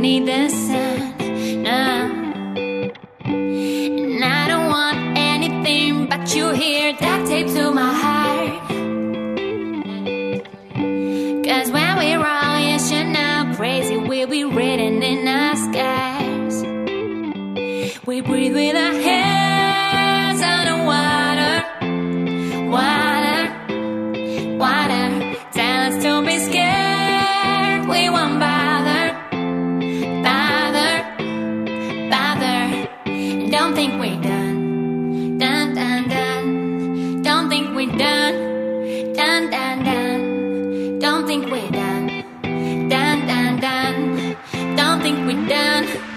need the sun. No. And I don't want anything but you here, duct tape to my heart. 'Cause when we're wrong, you should know crazy will be written in our skies. We breathe with our hands underwater. Water, water. Tell us to be scared, we won't bother. Bother, bother. Don't think we're done. Done, done, done. Don't think we're done. Done, done, done. Don't think we're done. Done, done, done. Don't think we're done.